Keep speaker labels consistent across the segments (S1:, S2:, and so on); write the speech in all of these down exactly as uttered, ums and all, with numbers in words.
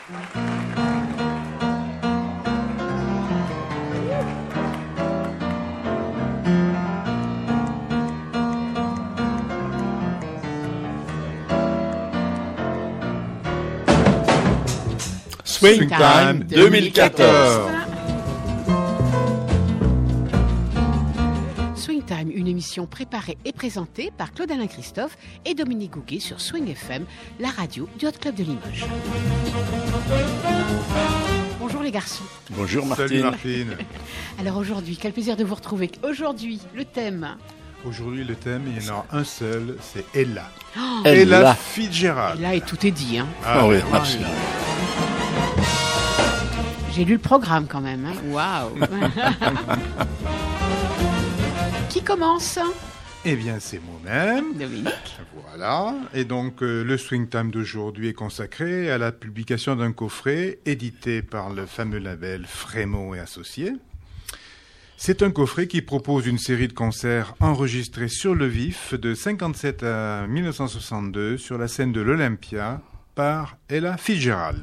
S1: Swing Time deux mille quatorze.
S2: Swing Time, une émission préparée et présentée par Claude-Alain Christophe et Dominique Gouguet sur Swing F M, la radio du Hot Club de Limoges. Bonjour les garçons.
S1: Bonjour Martine.
S3: Salut Martine.
S2: Alors aujourd'hui, quel plaisir de vous retrouver. Aujourd'hui, le thème.
S3: Aujourd'hui, le thème, il y en a un seul, c'est Ella.
S2: Oh,
S3: Ella,
S1: Ella
S3: Fitzgerald.
S2: Là, et tout est dit. Hein.
S1: Ah, ah oui,
S3: ah,
S1: absolument.
S2: J'ai lu le programme quand même. Hein. Waouh. Qui commence?
S3: Eh bien, c'est moi-même.
S2: Dominique.
S3: Voilà. Et donc, euh, le Swing Time d'aujourd'hui est consacré à la publication d'un coffret édité par le fameux label Frémaux et Associés. C'est un coffret qui propose une série de concerts enregistrés sur le vif de cinquante-sept à mille neuf cent soixante-deux sur la scène de l'Olympia par Ella Fitzgerald.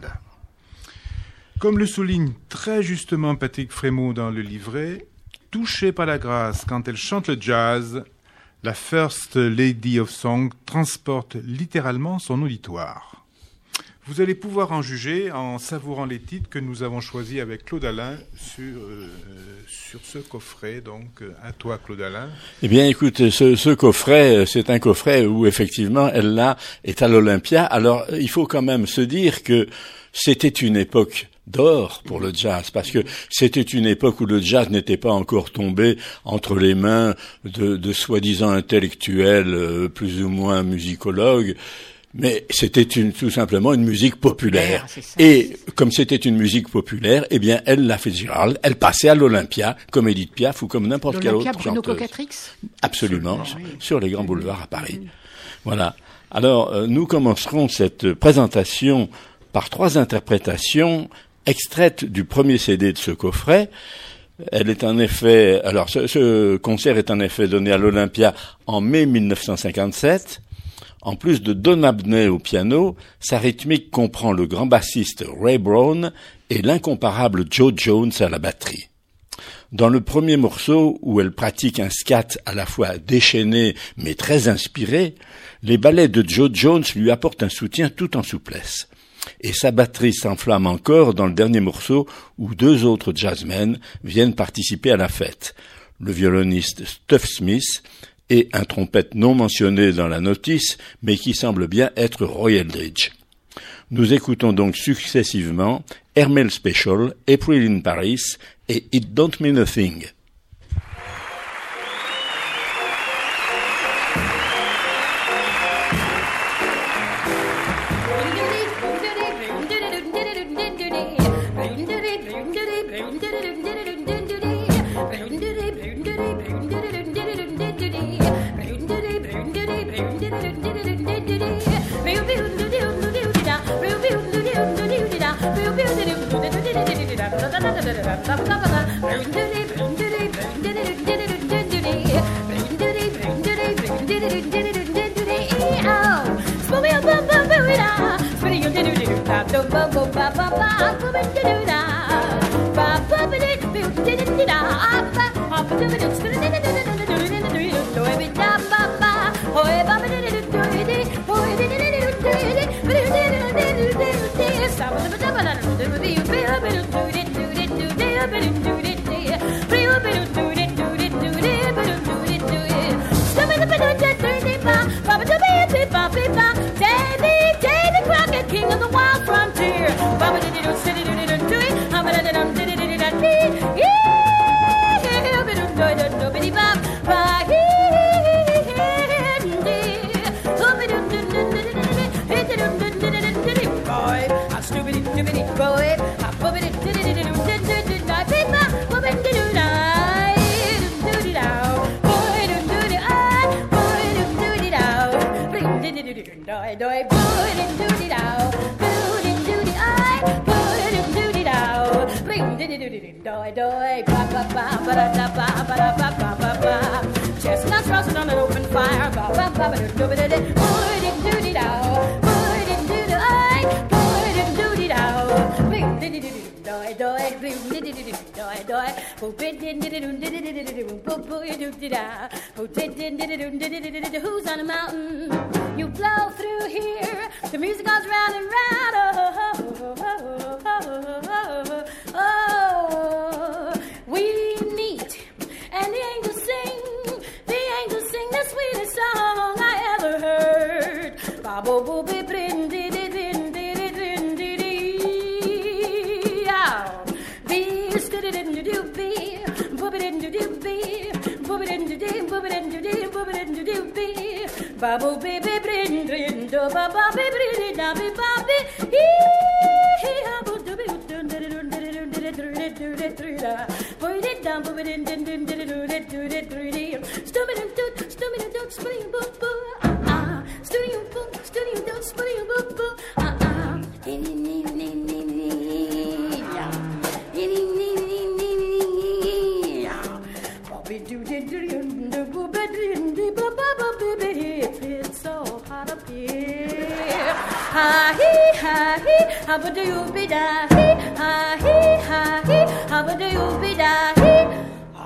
S3: Comme le souligne très justement Patrick Frémaux dans le livret, touchée par la grâce quand elle chante le jazz, la First Lady of Song transporte littéralement son auditoire. Vous allez pouvoir en juger en savourant les titres que nous avons choisis avec Claude Alain sur, euh, sur ce coffret. Donc, à toi, Claude Alain.
S1: Eh bien, écoute, ce, ce coffret, c'est un coffret où, effectivement, elle là est à l'Olympia. Alors, il faut quand même se dire que c'était une époque d'or pour le jazz, parce que c'était une époque où le jazz n'était pas encore tombé entre les mains de, de soi-disant intellectuels, euh, plus ou moins musicologues. Mais c'était une, tout simplement une musique populaire.
S2: C'est ça,
S1: et
S2: c'est ça.
S1: Comme c'était une musique populaire, eh bien, elle, la Fitzgerald, elle passait à l'Olympia, comme Edith Piaf ou comme n'importe quelle autre
S2: L'Olympia, Bruno
S1: chanteuse.
S2: Cocatrix.
S1: Absolument,
S2: Absolument, oui.
S1: sur les grands boulevards à Paris. Voilà. Alors, euh, nous commencerons cette présentation par trois interprétations extraites du premier C D de ce coffret. Elle est en effet, alors ce, ce concert est en effet donné à l'Olympia en mai mille neuf cent cinquante-sept. En plus de Don Abney au piano, sa rythmique comprend le grand bassiste Ray Brown et l'incomparable Joe Jones à la batterie. Dans le premier morceau, où elle pratique un scat à la fois déchaîné mais très inspiré, les ballets de Joe Jones lui apportent un soutien tout en souplesse. Et sa batterie s'enflamme encore dans le dernier morceau où deux autres jazzmen viennent participer à la fête. Le violoniste Stuff Smith et un trompette non mentionné dans la notice, mais qui semble bien être Roy Eldridge. Nous écoutons donc successivement Hermel Special, April in Paris et It Don't Mean a Thing.
S4: Chestnuts roasted on an open fire. Boy, Who's on the mountain? You blow through here. The music goes round and round. Oh, oh, oh, oh, oh, oh, oh. We meet and the angels sing. The angels sing the sweetest song I ever heard. Babo boo be brin di di din di di din di di. Ow. Be stidi din do do be. Booby din do do be. Booby din do do. Booby din do do. Booby din do do be. Babu be be brin brin do ba ba be brin da be ba be. Hee hee ha bo do be dun di dun di dun di dun di dun di dun da. Boy did down booby din din din di dun di dun di dun di. Stubby dun dun stubby dun dun spinning boo boo. Ah ah. Studio boo studio dun spinning boo boo. Ah ah. Ni ni ni ni ni ni. Yeah. Ni ni ni ni ni ni. Yeah. Bobby do di dun do booby din di ba ba ba baby. It's so hot up here. Ha hee ha hee. How do you be da hee? Ha hee ha hee. How do you be da hee?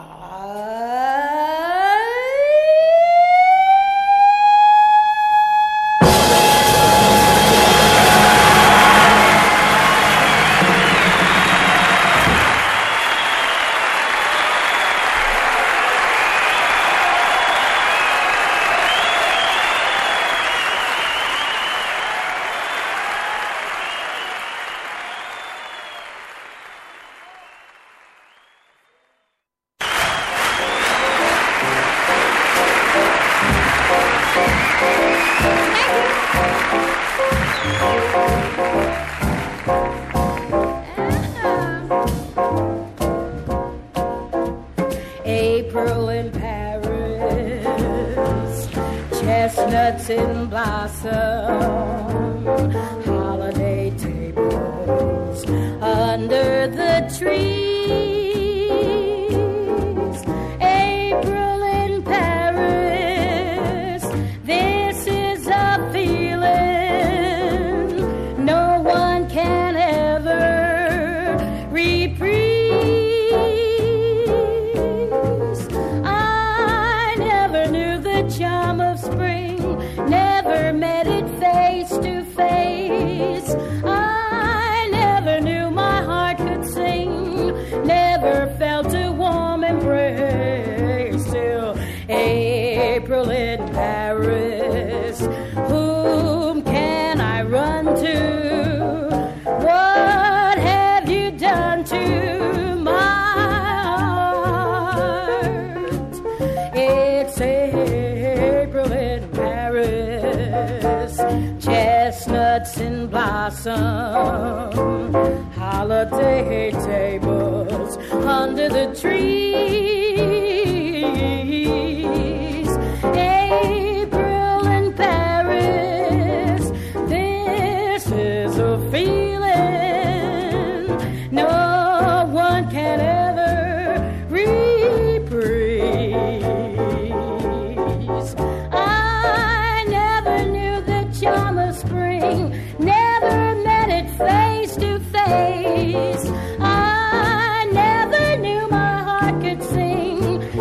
S5: April in Paris, chestnuts in blossom, holiday tables under the trees. April in Paris, this is a feeling no one can ever reprise. Charm of spring, never met it face to face. I never knew my heart could sing, never felt a warm embrace till April in Paris. Whom can I run to? What have you done to my heart? It's April in Paris, chestnuts in blossom, holiday tables under the trees. April in Paris, this is a feeling no one can ever reprise. I never knew the charm of spring, never met it face to face. I never knew my heart could sing,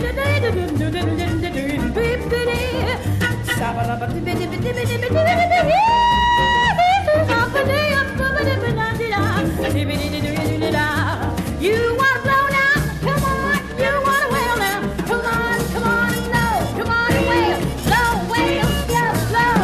S4: You wanna blow now? Come on. You wanna wail now? Come on, come on and blow. Come on and wail. Blow, wail, just blow.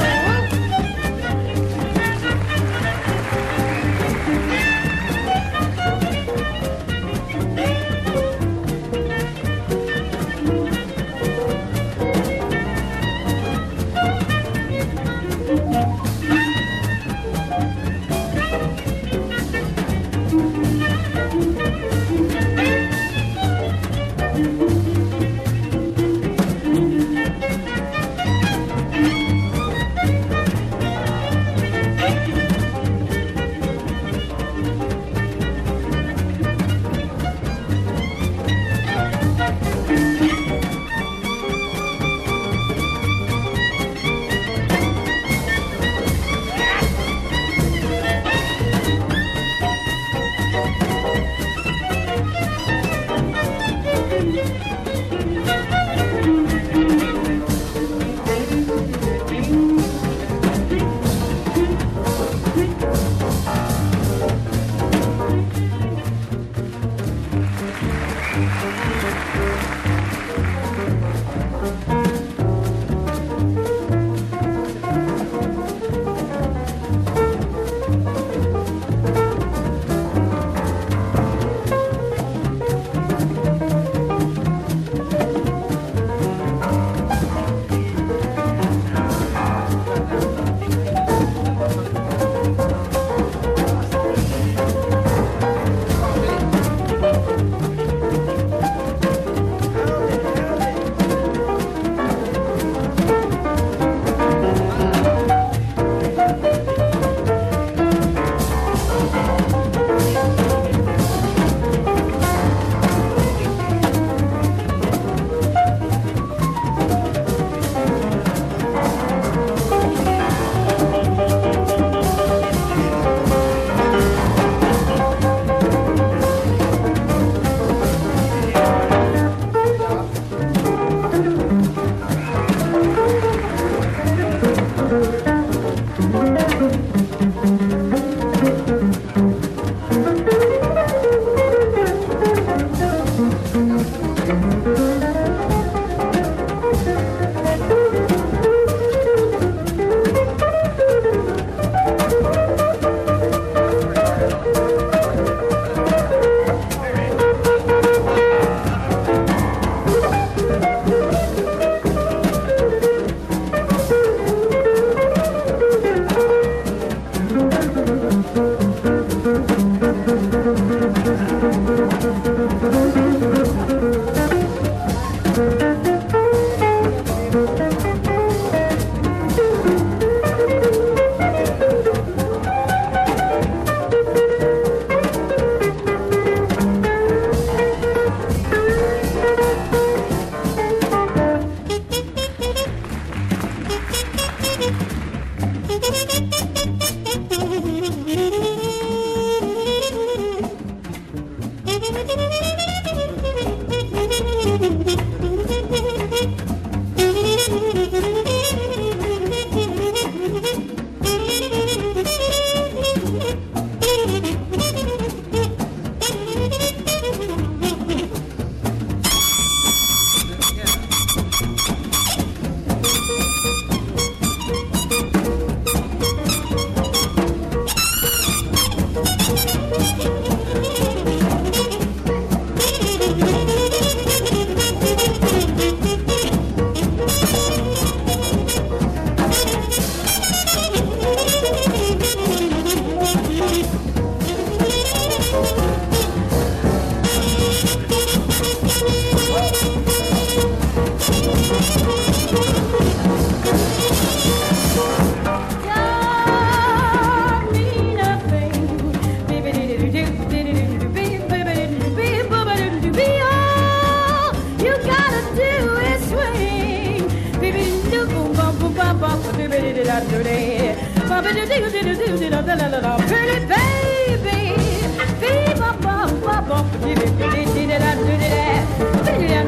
S4: Pretty baby, fever, bum, bum, bum, did it, did it, did it, did it, did it,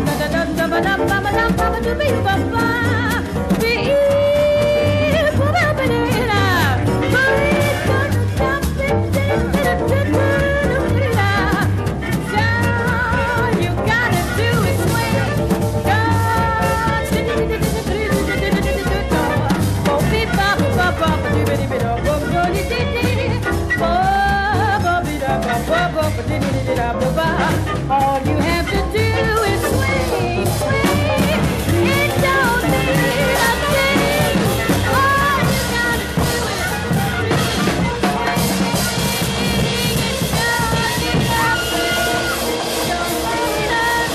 S4: all you have to do is swing, swing. It don't mean a thing. All you gotta do is swing, swing. It don't mean a thing. Don't mean a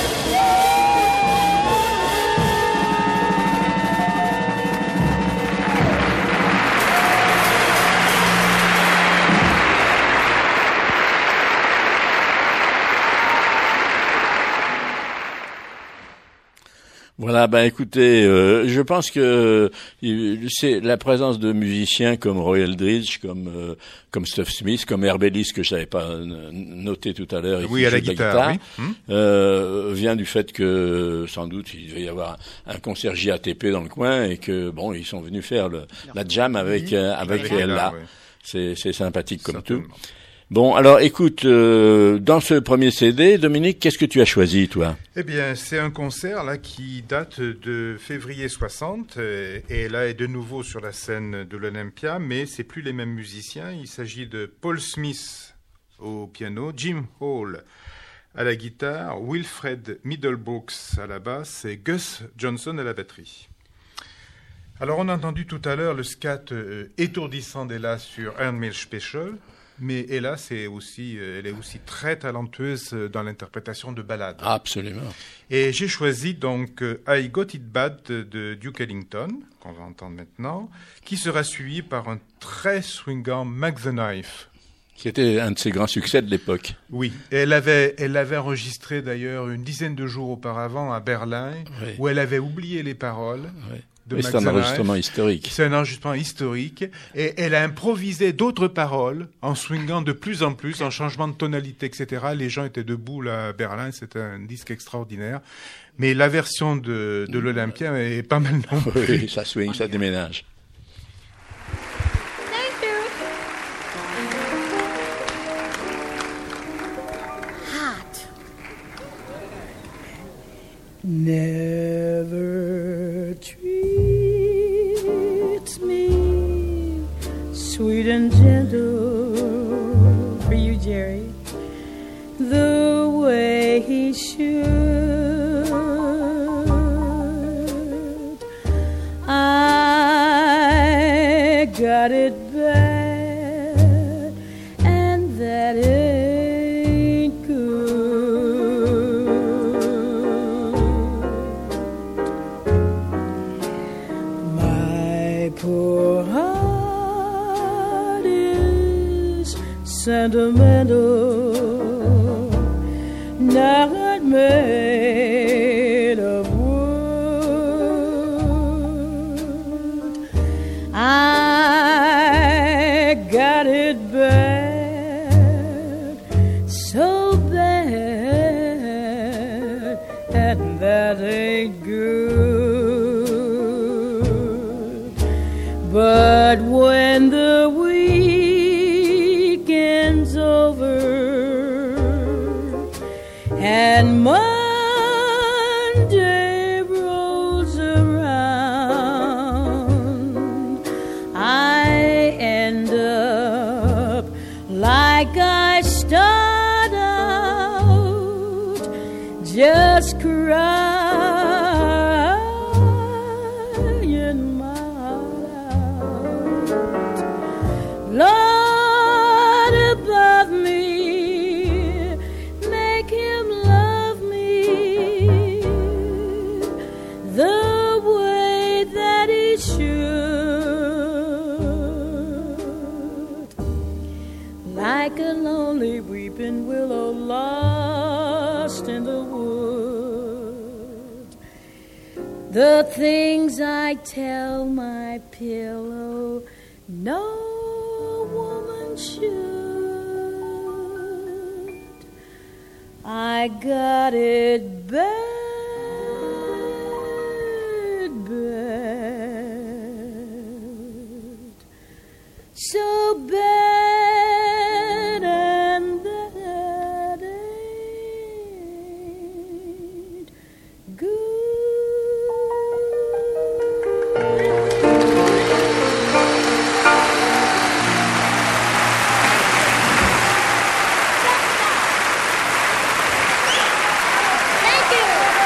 S1: Voilà, ben écoutez, euh, je pense que euh, c'est la présence de musiciens comme Roy Eldridge, comme euh, comme Stuff Smith, comme Herb Ellis, que je n'avais pas euh, noté tout à l'heure, et
S3: oui,
S1: qui
S3: à la
S1: joue de
S3: guitare,
S1: guitare,
S3: oui. Hum.
S1: euh, vient du fait que sans doute il devait y avoir un concert J A T P dans le coin et que bon, ils sont venus faire le, la jam avec euh, avec,
S3: Avec
S1: elle
S3: Ella,
S1: là.
S3: oui.
S1: C'est c'est sympathique comme
S3: Certainement.
S1: tout. Bon, alors écoute, euh, dans ce premier C D, Dominique, qu'est-ce que tu as choisi, toi?
S3: Eh bien, c'est un concert là qui date de février soixante euh, et là est de nouveau sur la scène de l'Olympia, mais c'est plus les mêmes musiciens. Il s'agit de Paul Smith au piano, Jim Hall à la guitare, Wilfred Middlebrooks à la basse et Gus Johnson à la batterie. Alors, on a entendu tout à l'heure le scat euh, étourdissant d'Ella sur Earn Mill Special. Mais Ella, c'est aussi, euh, elle est aussi très talentueuse euh, dans l'interprétation de ballades.
S1: Absolument.
S3: Et j'ai choisi donc euh, I Got It Bad de, de Duke Ellington, qu'on va entendre maintenant, qui sera suivi par un très swingant Mac the Knife.
S1: Qui était un de ses grands succès de l'époque.
S3: Oui, et elle avait, elle l'avait enregistré d'ailleurs une dizaine de jours auparavant à Berlin,
S1: Oui.
S3: où elle avait oublié les paroles.
S1: Oui.
S3: De
S1: Oui,
S3: Mac
S1: c'est un
S3: the Knife.
S1: enregistrement historique.
S3: C'est un enregistrement historique et elle a improvisé d'autres paroles en swingant de plus en plus, en changement de tonalité, et cetera. Les gens étaient debout là à Berlin, c'était un disque extraordinaire. Mais la version de, de l'Olympia est pas mal non plus.
S1: Oui, ça swing, ça déménage.
S4: Thank you. Hot. Never treats me sweet and gentle for you, Jerry, the way he should. I got it bad, and that ain't good. My poor heart is sentimental, not made of wood. I got it bad, so bad, and that ain't good. But when the weekend's over and Monday rolls around, I end up like I start out, just crying my heart out. Lord above me, make him love me the way that he should, like a lonely weeping willow lost in the wood. the things I tell my pillow, no woman should. I got it bad, bad, so bad, and that ain't good.
S5: Thank you.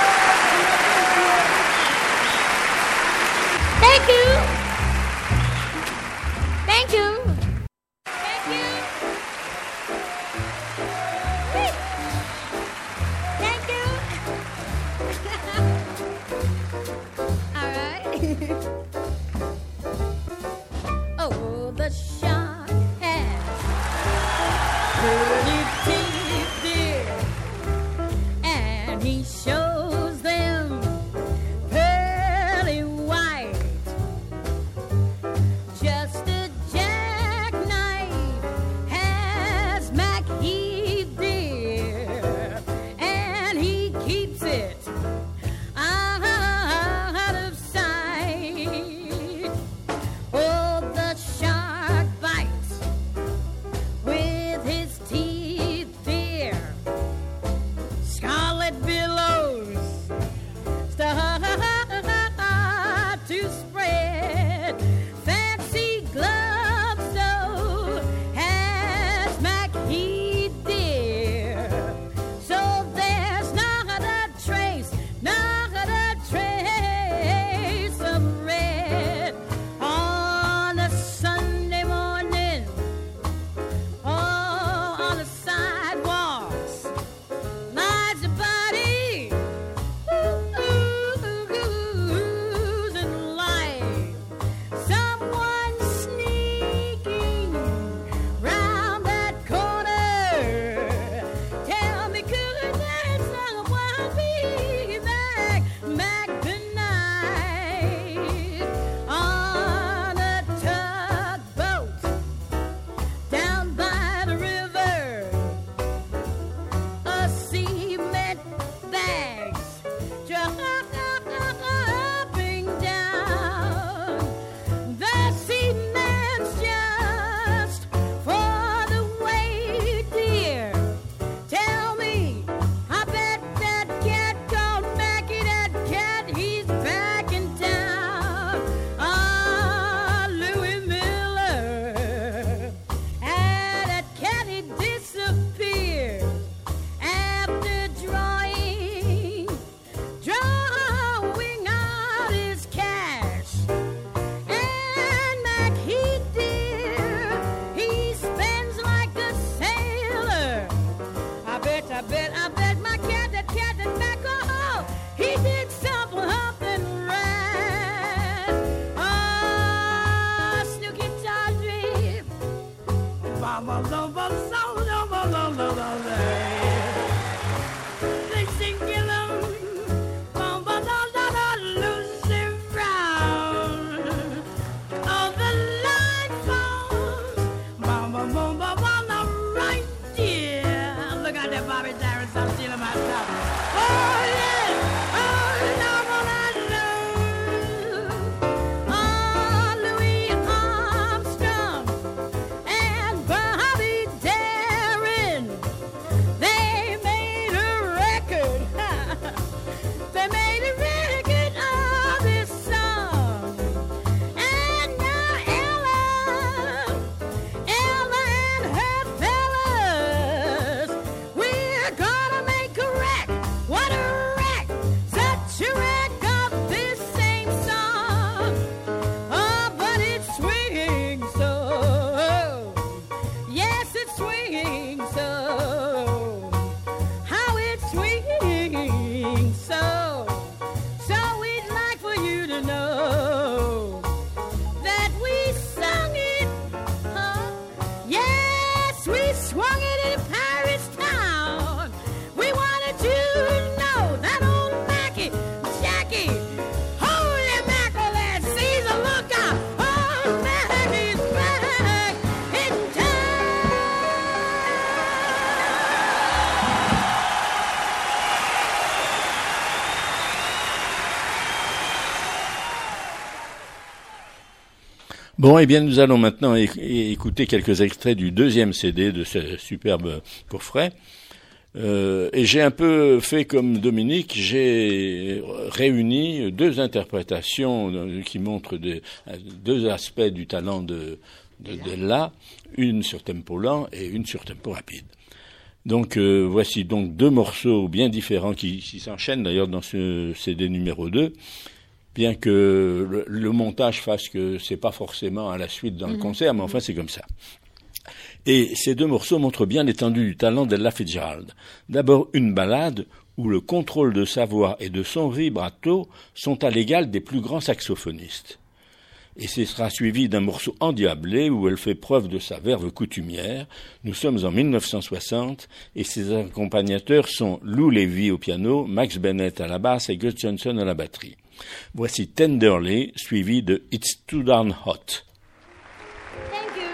S1: Bon, eh bien, nous allons maintenant é- écouter quelques extraits du deuxième C D de ce superbe coffret. Euh, et j'ai un peu fait comme Dominique, j'ai réuni deux interprétations qui montrent des, deux aspects du talent de, de d'Ella, une sur tempo lent et une sur tempo rapide. Donc euh, voici donc deux morceaux bien différents qui, qui s'enchaînent d'ailleurs dans ce C D numéro deux. Bien que le, le montage fasse que c'est pas forcément à la suite dans le mmh. concert, mais enfin c'est comme ça. Et ces deux morceaux montrent bien l'étendue du talent d'Ella Fitzgerald. D'abord une ballade où le contrôle de sa voix et de son vibrato sont à l'égal des plus grands saxophonistes. Et ce sera suivi d'un morceau endiablé où elle fait preuve de sa verve coutumière. Nous sommes en mille neuf cent soixante et ses accompagnateurs sont Lou Levy au piano, Max Bennett à la basse et Gus Johnson à la batterie. Voici Tenderly, suivi de It's Too Darn Hot.
S5: Thank you.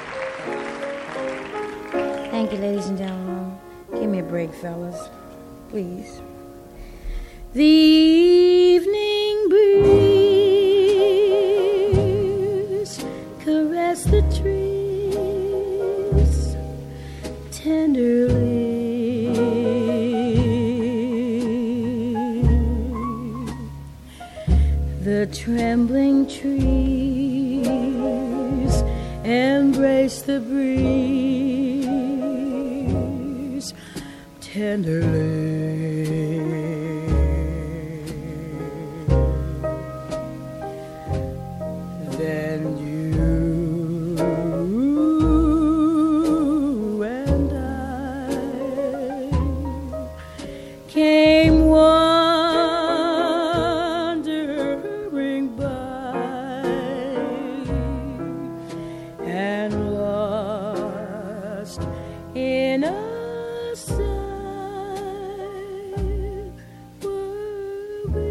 S5: Thank you, ladies and gentlemen. Give me a break, fellas. Please. The evening breeze caress the trees tenderly. The trembling trees embrace the breeze tenderly. Then you and I came wandering by and lost in a sigh were we.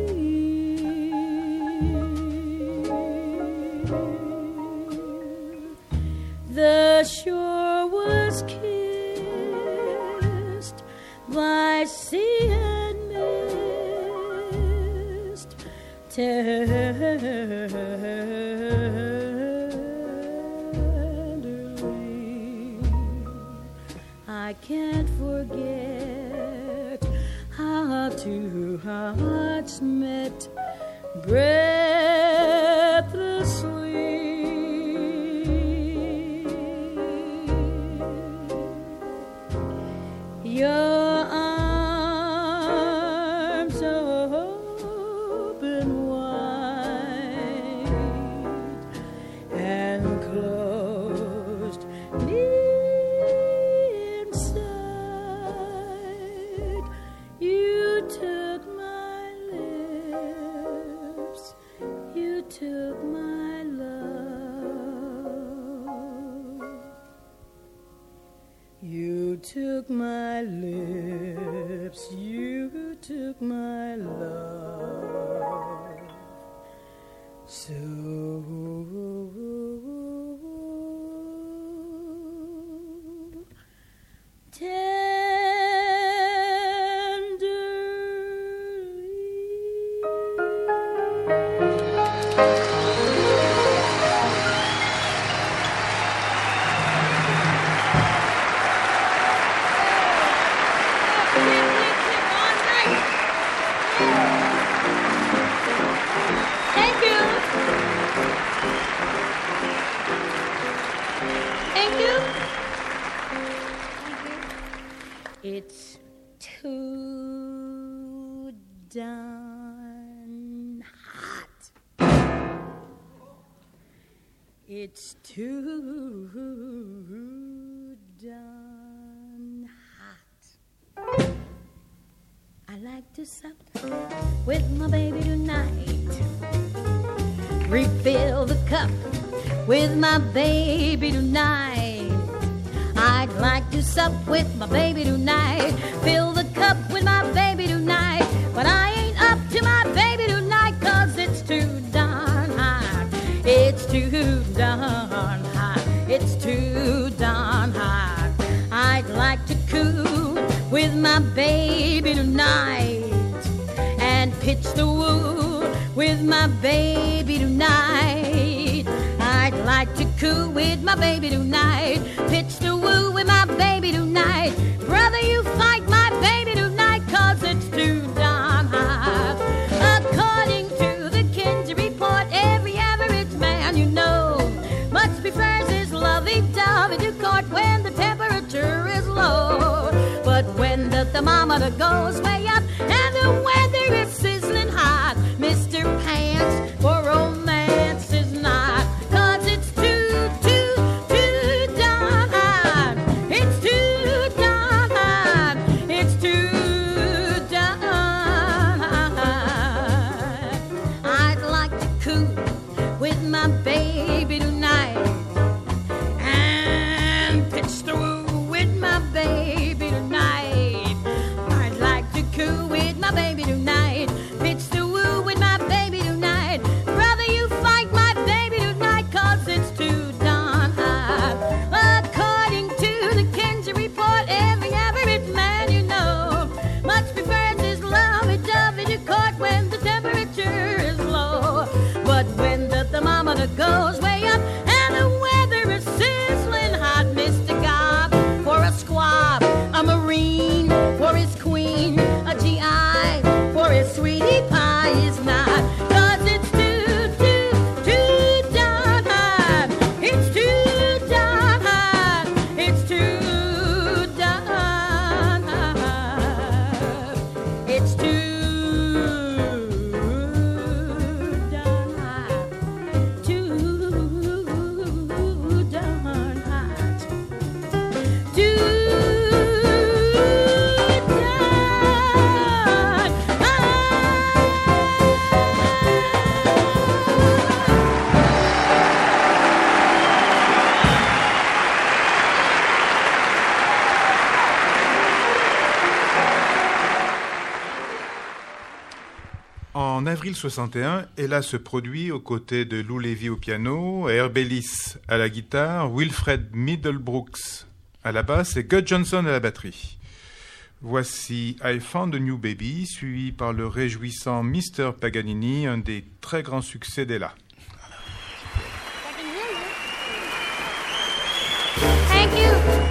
S5: The shore was kissed by sea and mist tenderly. I can't forget how two hearts met breathlessly. Your arms open wide and closed me inside. You took my lips, you took my love. You took my lips, you took my love. So Thank you. Thank you. It's too darn hot. It's too darn hot. I like to sup with my baby tonight. Refill the cup with my baby tonight. I'd like to sup with my baby tonight. Fill the cup with my baby tonight. But I ain't up to my baby tonight, 'cause it's too darn hot. It's too darn hot. It's too darn hot. I'd like to cool with my baby tonight and pitch the woo with my baby tonight. I'd
S4: like to coo with my baby tonight. Pitch the woo with my baby tonight. Brother, you fight my baby tonight, cause it's too darn hot. According to the Kinsey report, every average man you know much prefers his lovey-dovey to court when the temperature is low. But when the thermometer goes way up and the weather is sizzling hot, Mister Pants for romance is not, cause it's too, too, too darn hot. It's too darn hot. It's too darn hot. I'd like to coo with my baby tonight and pitch the woo with my baby tonight. I'd like to coo with my baby tonight. Pitch the woo with my baby tonight. Brother, you fight my baby tonight, cause it's too darn hot. According to the Kinsey report, every average man you know much prefers his lovey-dovey to court when the temperature is low. But when the thermometer goes way up and the weather is sizzling hot, Mister Gob for a squab, a Marine for his queen, a G I for his sweetie pie is not, cause it's too, too, too darn hot. It's too darn hot. It's too darn hot. It's too darn hot. Too darn hot. Too darn
S3: En avril soixante et un, Ella se produit aux côtés de Lou Levy au piano, Herb Ellis à la guitare, Wilfred Middlebrooks à la basse et Gus Johnson à la batterie. Voici I Found a New Baby, suivi par le réjouissant Mister Paganini, un des très grands succès d'Ella.
S4: Thank you.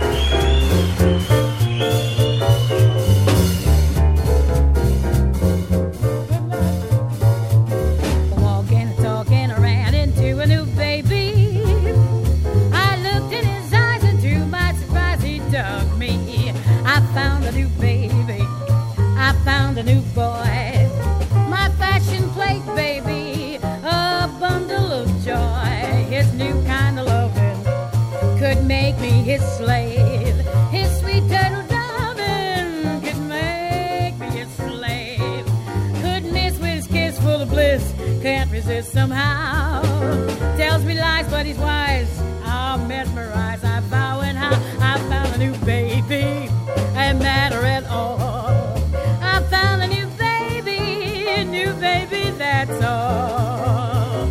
S4: Walking, talking, I ran into a new baby. I looked in his eyes and to my surprise he dug me. I found a new baby. I found a new boy. My fashion plate baby, a bundle of joy. His new kind of loving could make me his slave. His sweet turtle loving could make me his slave. Could miss with his kiss full of bliss, can't resist somehow. Tells me lies but he's wise, I'm mesmerized. I vow and how I found a new baby, ain't matter at all. I found a new baby, a new baby, that's all.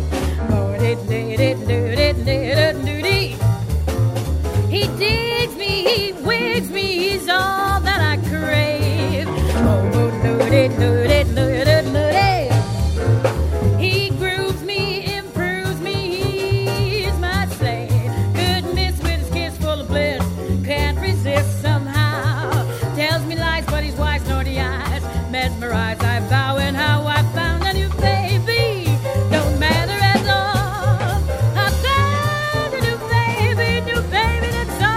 S4: He digs me, he wigs me, he's all that I crave. Oh, loody, loody, loody, loody. He grooves me, improves me, he's my slave. Good miss with his kiss full of bliss, can't resist somehow. Tells me lies, but he's wise, naughty eyes, mesmerized. I vow and how I found a new baby, don't matter at all. I found a new baby, new baby, that's all.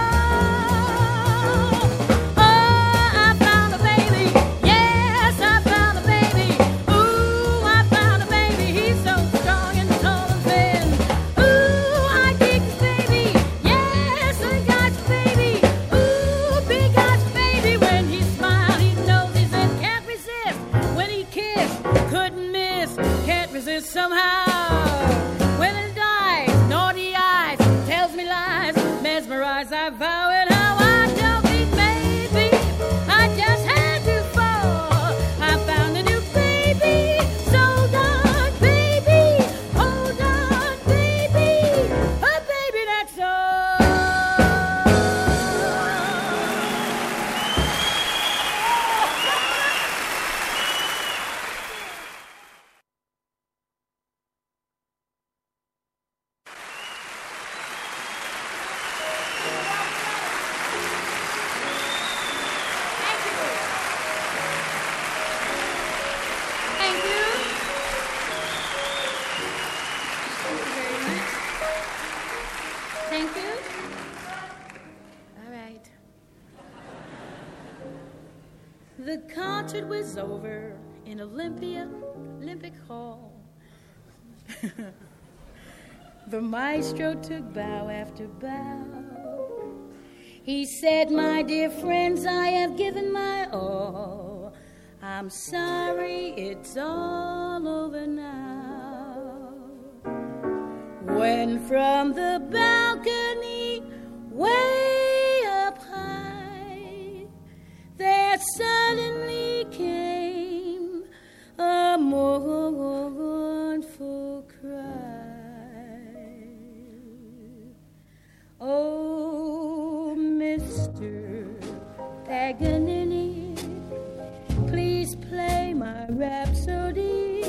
S4: Oh, I found a baby, yes, I found a baby. Ooh, I found a baby, he's so strong and tall and thin. Ooh, I dig this baby, yes, I got this baby. Ooh, big eyes baby, when he smiles, he knows he's in. Can't resist when he kissed, couldn't miss, can't resist somehow. When it dies, naughty eyes, tells me lies, mesmerized, I vow it. How I don't need baby, I just had to fall. I found a new baby, so darn baby, hold on baby, a baby, that's all. Thank you. All right. The concert was over in Olympia, Olympic Hall. The maestro took bow after bow. He said, my dear friends, I have given my all. I'm sorry it's all over now. When from the balcony way up high, there suddenly came a mournful cry. Oh, Mister Paganini, please play my Rhapsody.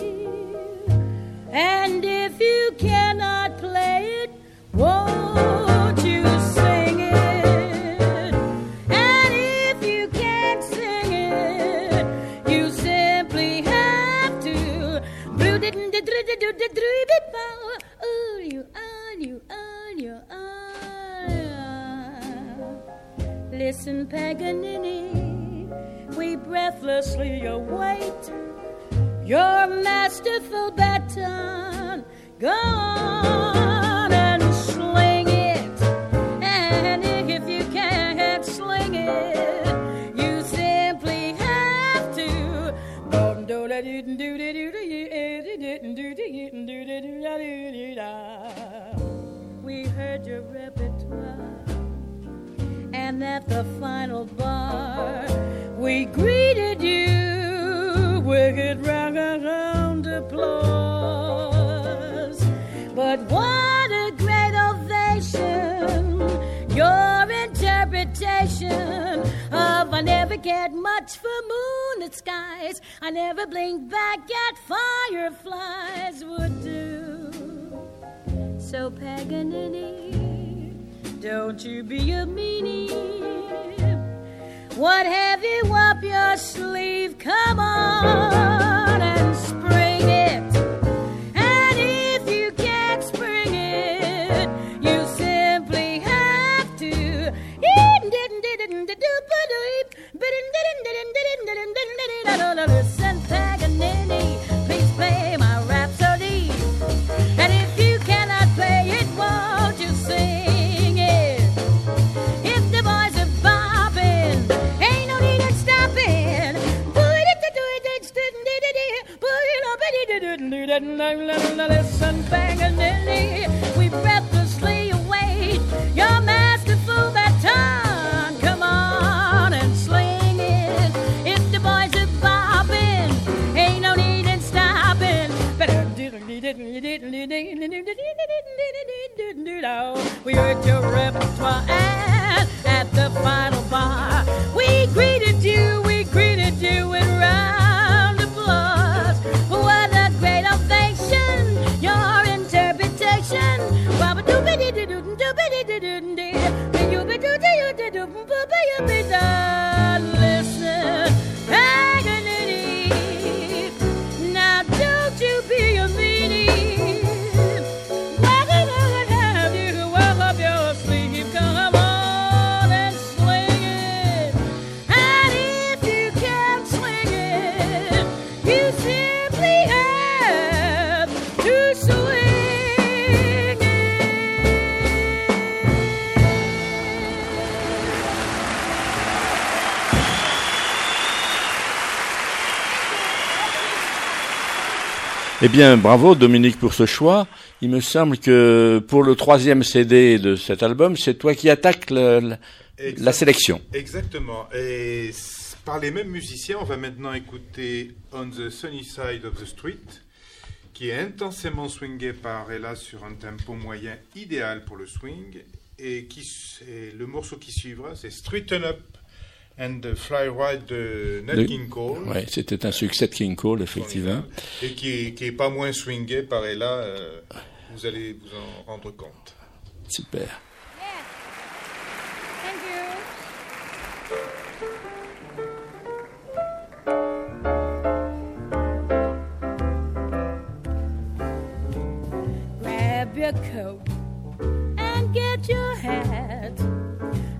S4: And if you cannot play it, won't you sing it? And if you can't sing it, you simply have to. Listen, Paganini, we breathlessly await your masterful baton. Go on and sling it. And if you can't sling it, you simply have to. We heard your repertoire, and at the final bar, we greeted you with round applause. But what a great ovation! Your interpretation of I never cared much for moonlit skies, I never blinked back at fireflies would do. So Paganini, don't you be a meanie. What have you up your sleeve? Come on and spring it. And if you can't spring it, you simply have to. Listen, Paganini, please play my Rhapsody. And if you cannot play it, won't you sing it? If the boys are bopping, ain't no need in stopping. Listen, Paganini, we breathlessly await your masterful baton. Come on and sling it. If the boys are bopping, ain't no need in stopping. We heard your repertoire, and at the final bar, we greeted you, we greeted you with round applause. What a great ovation, your interpretation. Listen, Paganini, now don't you be a meanie. Why did I have you roll up your sleeve? Come on and sling it. And if you can't sling it, you simply have to swing it.
S1: Eh bien, bravo Dominique pour ce choix. Il me semble que pour le troisième C D de cet album, c'est toi qui attaques le, le,
S3: Exact-
S1: la sélection.
S3: Exactement. Et s- par les mêmes musiciens, on va maintenant écouter On the Sunny Side of the Street, qui est intensément swingé par Ella sur un tempo moyen idéal pour le swing. Et, qui, s- et le morceau qui suivra, c'est Straighten Up and the Fly Ride de Nat
S1: De-
S3: King Cole.
S1: Ouais, c'était un succès de King Cole, effectivement.
S3: Et qui est, qui est pas moins swingé par Ella, euh, vous allez vous en rendre compte.
S1: Super.
S4: Thank you. Grab your coat and get your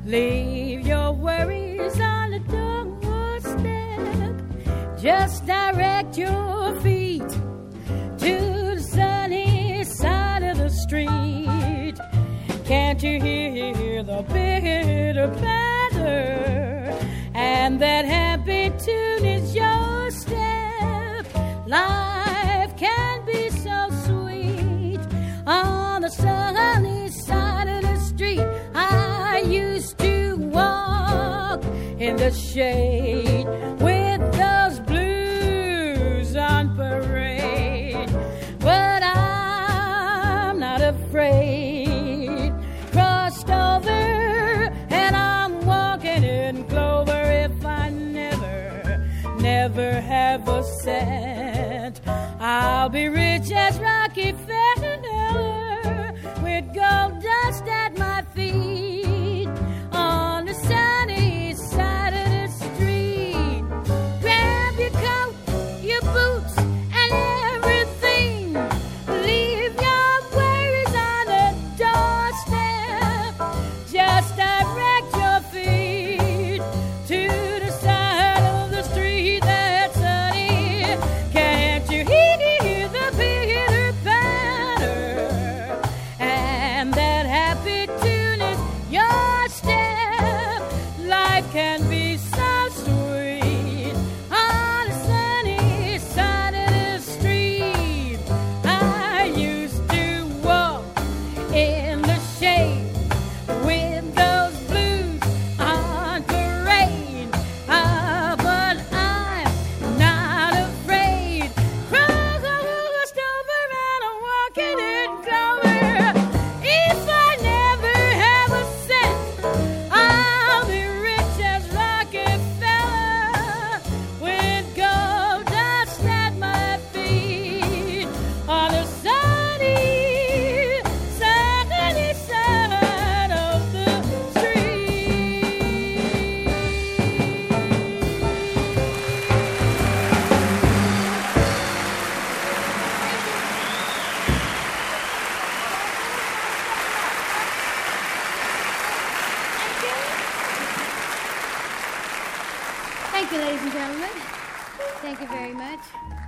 S4: Leave your worries on the doorstep. Just direct your feet to the sunny side of the street. Can't you hear the bitter patter? And that happy tune is your step. Life can be so sweet on the sunny side of the street. I used to walk in the shade with those blues on parade, but I'm not afraid. Crossed over and I'm walking in clover. If I never, never have a cent, I'll be rich as Rockefeller with gold dust at my feet on the sunny side of the street. Grab your coat, your boots, and everything. Leave your worries on the doorstep. Just direct your feet to the side of the street that's sunny. Can't you hear the bitter patter? And that happy tune is your step. Life can be so sweet on the sunny side of the street. I used to walk in the shade with those blues on parade. Ah, but I'm not afraid. Crossed over and I'm walking in clover. If I never have a cent, I'll be rich as Rockefeller with gold dust at my feet on the sunny, sunny side of the street.
S5: Thank you, ladies and gentlemen. Thank you very much.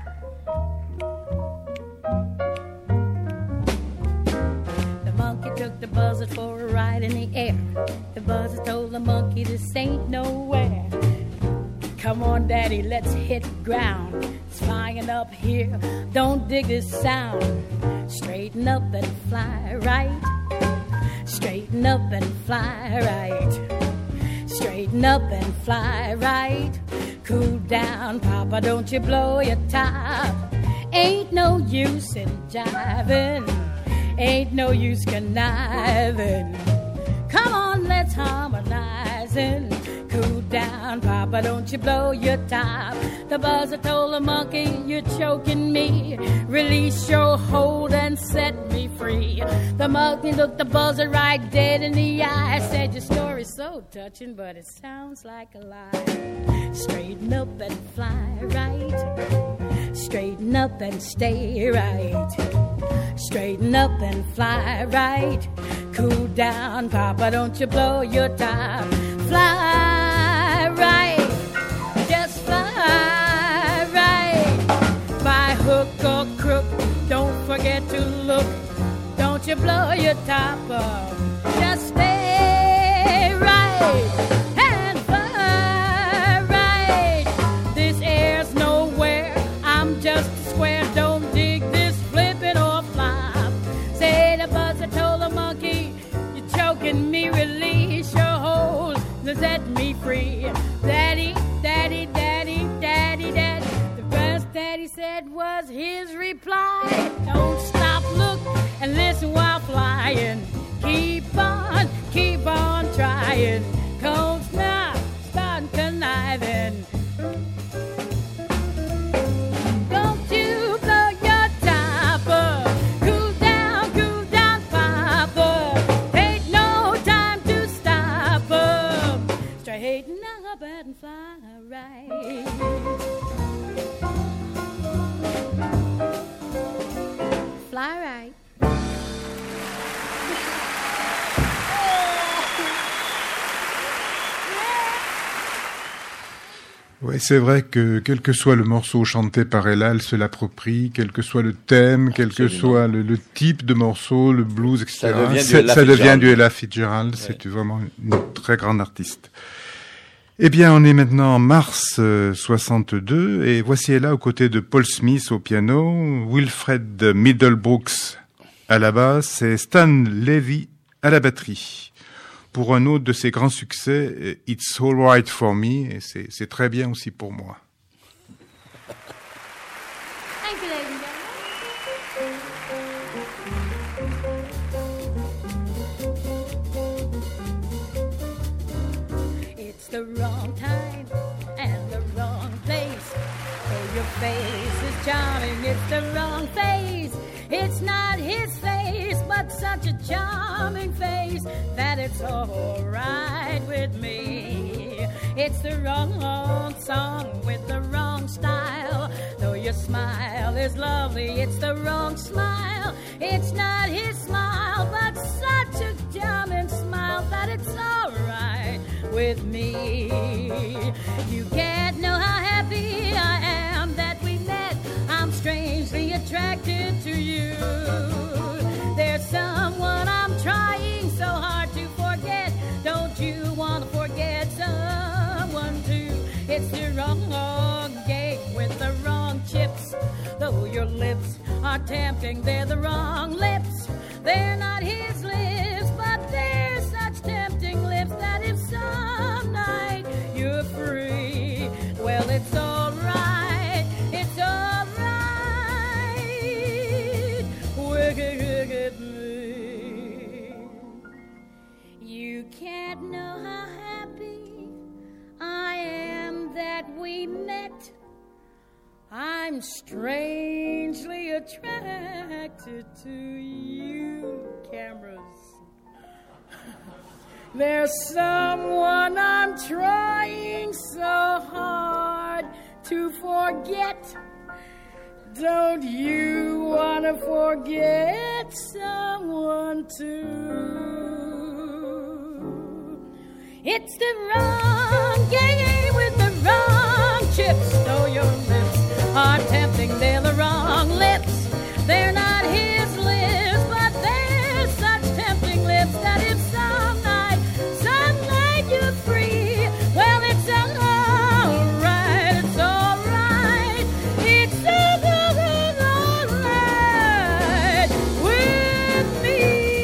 S4: The monkey took the buzzard for a ride in the air. The buzzard told the monkey, this ain't nowhere. Come on, daddy, let's hit the ground. It's flying up here, don't dig this sound. Straighten up and fly right. Straighten up and fly right. Straighten up and fly right. Cool down, Papa, don't you blow your top. Ain't no use in jiving. Ain't no use conniving. Come on, let's harmonize and cool down, Papa, don't you blow your top. The buzzard told the monkey, you're choking me. Release your hold and set me free. The monkey looked the buzzard right dead in the eye. Said, your story's so touching, but it sounds like a lie. Straighten up and fly right. Straighten up and stay right. Straighten up and fly right. Cool down, Papa, don't you blow your top. Fly right, just fly right. By hook or crook, don't forget to look. Don't you blow your top up. Just stay right and fly right. This air's nowhere, I'm just a square. Don't dig this flipping or flop. Say the buzzard told the monkey, you're choking me, release your hold. Set me free. Daddy, daddy, daddy, daddy, daddy. The best daddy said was his reply. Don't stop, look, and listen while flying. Keep on, keep on trying. Cold snap, start conniving. Don't you blow your top up. Cool down, cool down, Papa. Ain't no time to stop up. Straighten up and fly right. Fly right.
S3: Oui, c'est vrai que quel que soit le morceau chanté par Ella, elle se l'approprie, quel que soit le thème, quel que soit le, le type de morceau, le blues, et cetera.
S1: Ça devient
S3: C'est,
S1: du Ella
S3: ça devient
S1: Fitzgerald.
S3: du Ella Fitzgerald.
S1: Ouais.
S3: C'est vraiment une très grande artiste. Eh bien, on est maintenant en mars euh, soixante-deux et voici Ella aux côtés de Paul Smith au piano, Wilfred Middlebrooks à la basse et Stan Levy à la batterie. Pour un autre de ses grands succès, It's All Right For Me, et c'est, c'est très bien aussi pour moi.
S5: Thank you, ladies and gentlemen. It's the wrong time and the wrong place. Oh, your face is charming, it's the wrong face. It's not his face, but such a charming face that it's all right with me. It's the wrong song with the wrong style. Though your smile is lovely, it's the wrong smile. It's not his smile, but such a charming smile that it's all right with me. You can't know how happy I am that we met. I'm strangely attracted to you. There's someone I'm trying so hard to forget. Don't you want to forget someone too? It's the wrong game with the wrong chips. Though your lips are tempting, they're the wrong lips. They're not his lips, but they're such tempting lips that if some night you're free, well, it's all right. It's all right with me. You can't know how happy I am that we met. I'm strangely attracted to you, cameras. There's someone I'm trying so hard to forget. Don't you want to forget someone too? It's the wrong game with the wrong chips. Though your lips are tempting, they're the wrong lips. They're not his lips, but they're such tempting lips that if some night, some night you're free, well, it's all right, it's all right, it's all right with me.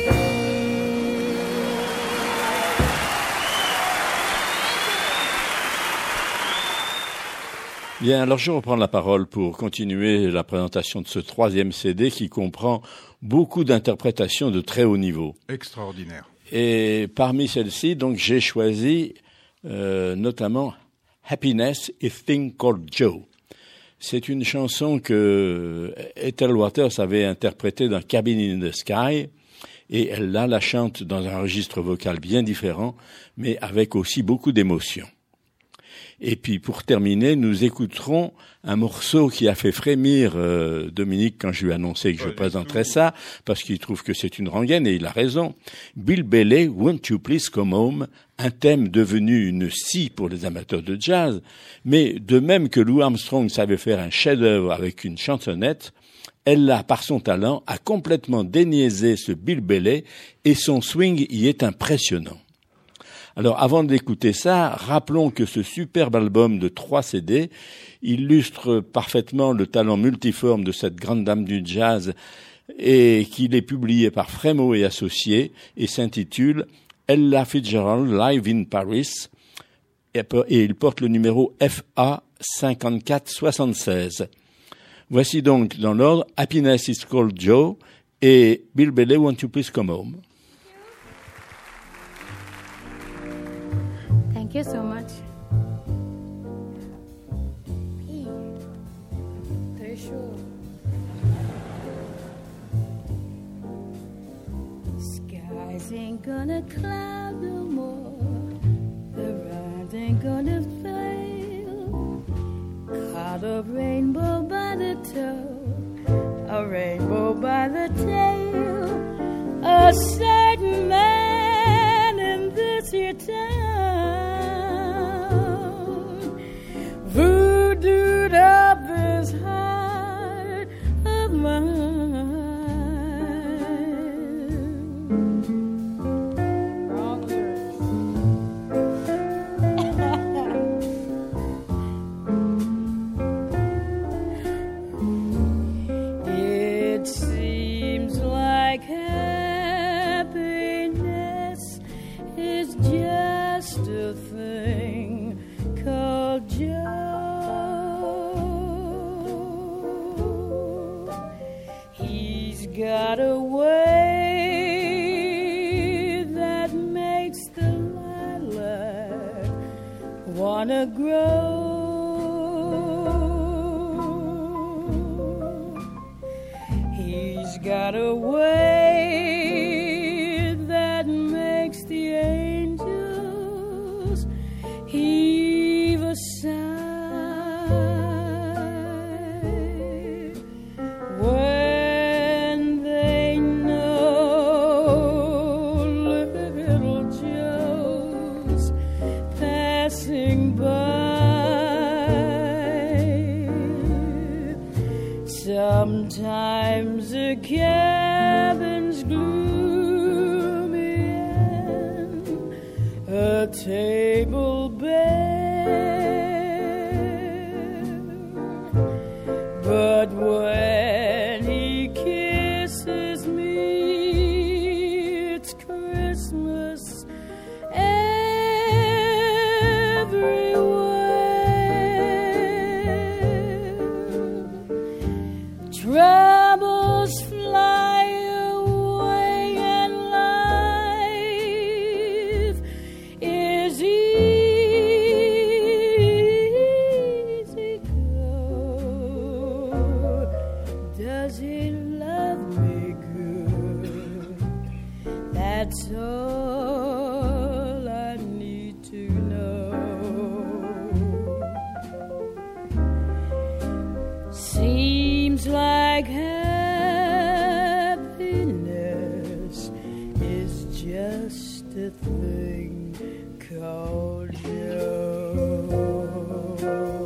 S1: Bien, alors je reprends la parole pour continuer la présentation de ce troisième C D qui comprend beaucoup d'interprétations de très haut niveau.
S3: Extraordinaire.
S1: Et parmi celles-ci, donc, j'ai choisi euh, notamment Happiness is Thing Called Joe. C'est une chanson que Ethel Waters avait interprétée dans Cabin in the Sky, et elle là la chante dans un registre vocal bien différent, mais avec aussi beaucoup d'émotion. Et puis pour terminer, nous écouterons un morceau qui a fait frémir euh, Dominique quand je lui ai annoncé que je présenterais ça, parce qu'il trouve que c'est une rengaine, et il a raison. Bill Bailey, Won't You Please Come Home, un thème devenu une scie pour les amateurs de jazz, mais de même que Louis Armstrong savait faire un chef-d'œuvre avec une chansonnette, elle a, par son talent, a complètement déniaisé ce Bill Bailey, et son swing y est impressionnant. Alors, avant d'écouter ça, rappelons que ce superbe album de trois C D illustre parfaitement le talent multiforme de cette grande dame du jazz et qu'il est publié par Frémaux et Associés et s'intitule Ella Fitzgerald Live in Paris et il porte le numéro F A cinquante-quatre soixante-seize. Voici donc dans l'ordre Happiness is Called Joe et Bill Bailey, Won't You Please Come Home.
S5: Thank you so much. P. Très chaud. Skies ain't gonna cloud no more. The ride ain't gonna fail. Caught a rainbow by the toe, a rainbow by the tail. A certain man in this here town like happiness is just a thing called Joe. He's got a way that makes the lilac wanna grow. He's got a way that makes the angels heave a sigh when they know little Joe's passing by. Sometimes the cabin's gloomy and a table bare, but when he kisses me, it's Christmas everywhere. Troubles fly away and life is easy go. Does he love me good? That's all I need to know. Seems like happiness is just a thing called Joe.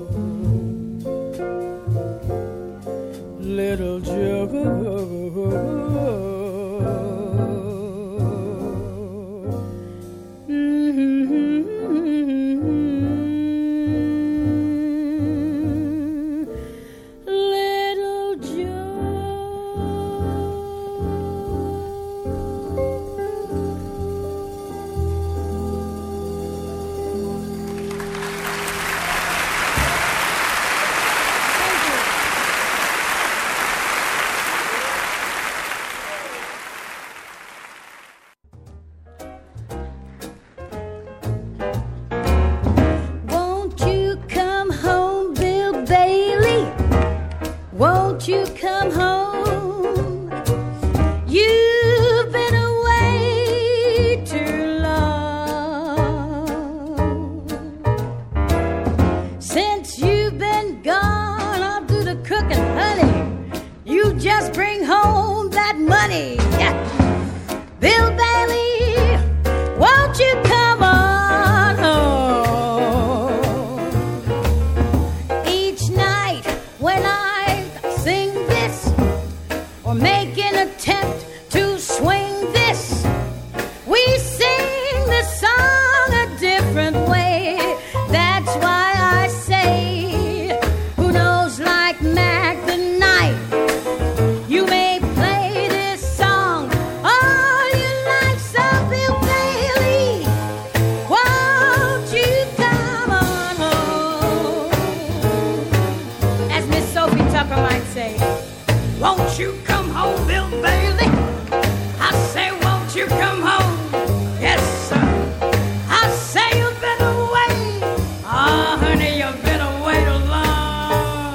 S5: Little Joe. Little Won't you come home, Bill Bailey? Won't you come home? You've been away too long. Since you've been gone, I'll do the cooking, honey. You just bring home that money. Bill Bailey, won't you come on home? Each night when I sing this or make an attempt to swing this, we sing the song a different way. That's why I say, who knows like Mac the Knight? You may play this song all you like, so Bill Bailey, won't you come on home? As Miss Sophie Tucker might say, won't you come home, Bill Bailey? I say, won't you come home? Yes, sir. I say you've been away. Oh, honey, you've been away too long.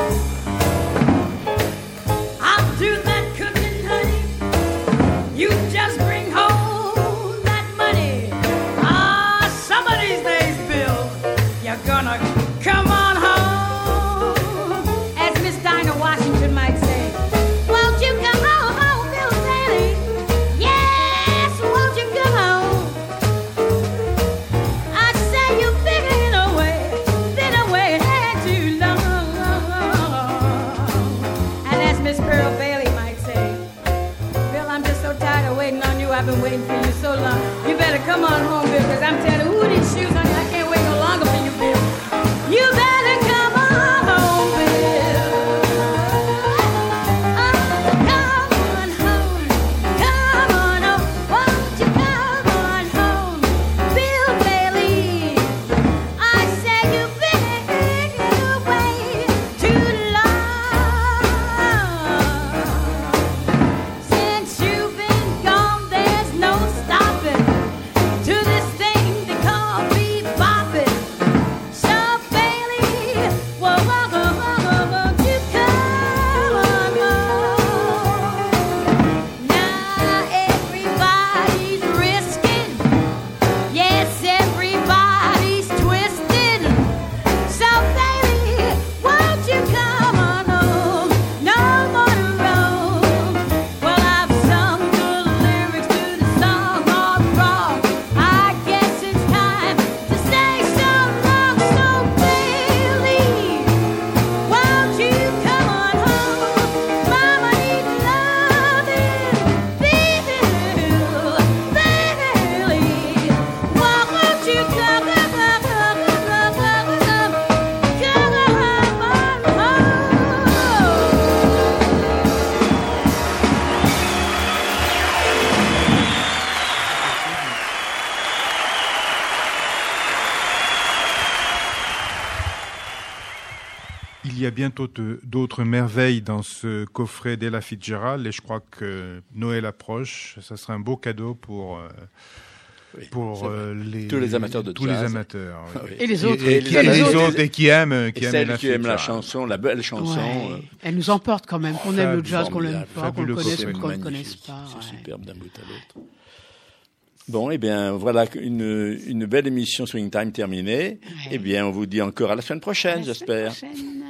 S5: I'll do that cooking, honey. You just bring home that money. Ah, some of these days, Bill, you're gonna come on home. As Miss Dinah Washington might say, won't you come home, home, Bill Bailey? Yes, won't you come home? I say you've been away, been away too long. And as Miss Pearl Bailey might say, Bill, I'm just so tired of waiting on you. I've been waiting for you so long. You better come on home, Bill, because I'm telling you, who these shoes, honey, I can't wait no longer for you, Bill. You better come on home, Bill. Oh, come on home.
S3: y a bientôt te- d'autres merveilles dans ce coffret d'Ella Fitzgerald et je crois que Noël approche. Ça sera un beau cadeau pour... euh,
S1: Oui,
S3: pour
S1: c'est
S3: euh, les,
S1: Tous les amateurs de
S3: tous
S1: jazz.
S3: les amateurs. oui.
S1: Ah oui.
S2: Et les autres.
S3: Et,
S1: Et
S3: qui,
S1: les
S3: et les
S1: autres.
S3: autres et qui aiment, qui
S1: Et
S3: aiment
S1: celles
S3: Ella
S1: qui aiment la
S3: Fitzgerald.
S1: chanson, la belle chanson.
S2: Ouais.
S1: euh,
S2: Elle nous emporte quand même, qu'on aime le jazz, qu'on l'aime
S1: formidable,
S2: pas, qu'on le
S3: fabuleux
S2: connaisse
S3: coffret.
S2: ou qu'on ne
S1: magnifique,
S2: connaisse pas.
S1: C'est
S2: ouais.
S1: superbe d'un bout à l'autre. Bon, eh bien, voilà une, une belle émission Swing Time terminée.
S2: Ouais.
S1: Eh bien, on vous dit encore à la semaine
S2: À
S1: prochaine,
S2: la
S1: j'espère.
S2: semaine prochaine.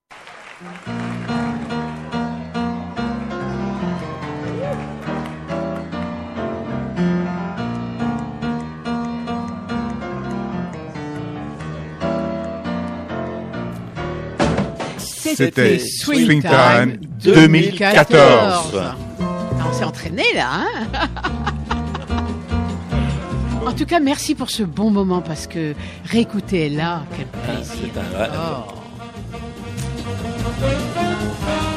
S3: C'était
S2: Swing
S3: Swing
S2: Time
S3: Time
S2: deux mille
S3: deux mille
S2: quatorze.
S3: quatorze.
S2: Ah, on s'est entraîné là, hein. En tout cas, merci pour ce bon moment parce que réécouter là, quel
S1: Ah,
S2: plaisir.
S1: c'est un vrai-
S2: Oh.